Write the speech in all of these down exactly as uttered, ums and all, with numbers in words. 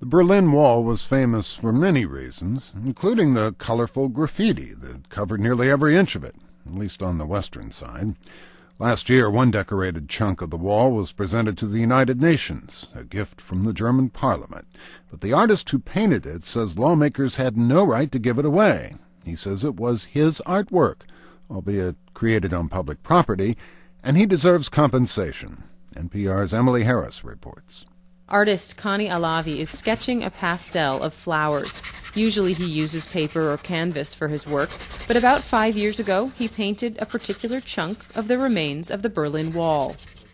The Berlin Wall was famous for many reasons, including the colorful graffiti that covered nearly every inch of it, at least on the western side. Last year, one decorated chunk of the wall was presented to the United Nations, a gift from the German parliament. But the artist who painted it says lawmakers had no right to give it away. He says it was his artwork, albeit created on public property, and he deserves compensation. N P R's Emily Harris reports. Artist Connie Alavi is sketching a pastel of flowers. Usually he uses paper or canvas for his works, but about five years ago he painted a particular chunk of the remains of the Berlin Wall.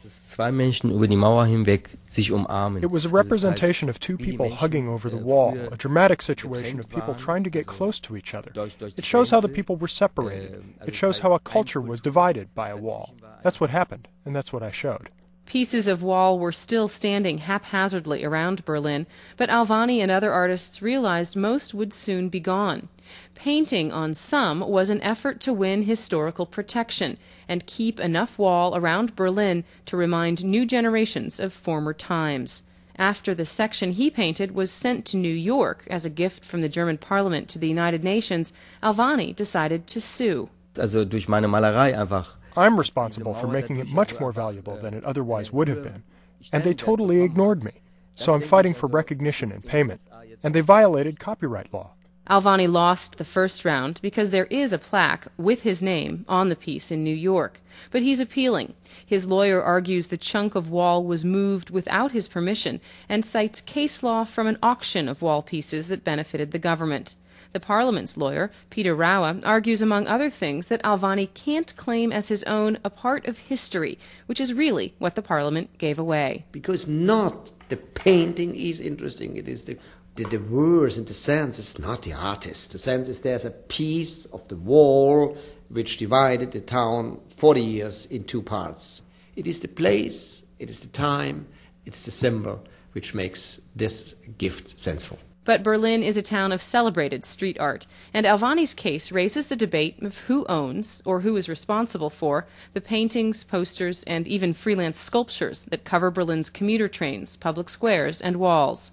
It was a representation of two people hugging over the wall, a dramatic situation of people trying to get close to each other. It shows how the people were separated. It shows how a culture was divided by a wall. That's what happened, and that's what I showed. Pieces of wall were still standing haphazardly around Berlin, but Alvani and other artists realized most would soon be gone. Painting on some was an effort to win historical protection and keep enough wall around Berlin to remind new generations of former times. After the section he painted was sent to New York as a gift from the German parliament to the United Nations, Alvani decided to sue. Also durch meine Malerei einfach. I'm responsible for making it much more valuable than it otherwise would have been, and they totally ignored me. So I'm fighting for recognition and payment, and they violated copyright law. Alvani lost the first round because there is a plaque with his name on the piece in New York, but he's appealing. His lawyer argues the chunk of wall was moved without his permission and cites case law from an auction of wall pieces that benefited the government. The Parliament's lawyer, Peter Rauer, argues, among other things, that Alvani can't claim as his own a part of history, which is really what the Parliament gave away. Because not the painting is interesting, it is the, the, the words and the sense, it's not the artist. The sense is there's a piece of the wall which divided the town forty years in two parts. It is the place, it is the time, it's the symbol which makes this gift senseful. But Berlin is a town of celebrated street art, and Alvani's case raises the debate of who owns, or who is responsible for, the paintings, posters, and even freelance sculptures that cover Berlin's commuter trains, public squares, and walls.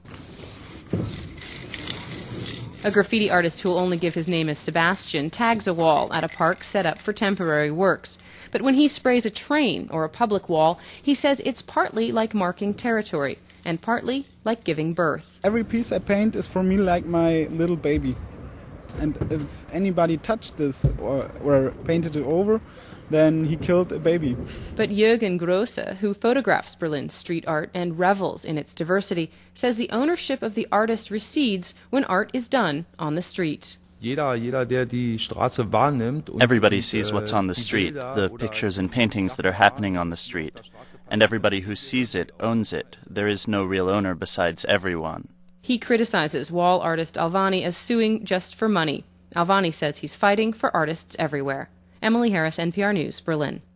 A graffiti artist who will only give his name as Sebastian tags a wall at a park set up for temporary works. But when he sprays a train or a public wall, he says it's partly like marking territory, and partly like giving birth. Every piece I paint is for me like my little baby. And if anybody touched this or, or painted it over, then he killed a baby. But Jürgen Grosse, who photographs Berlin's street art and revels in its diversity, says the ownership of the artist recedes when art is done on the street. Everybody sees what's on the street, the pictures and paintings that are happening on the street. And everybody who sees it owns it. There is no real owner besides everyone. He criticizes wall artist Alvani as suing just for money. Alvani says he's fighting for artists everywhere. Emily Harris, N P R News, Berlin.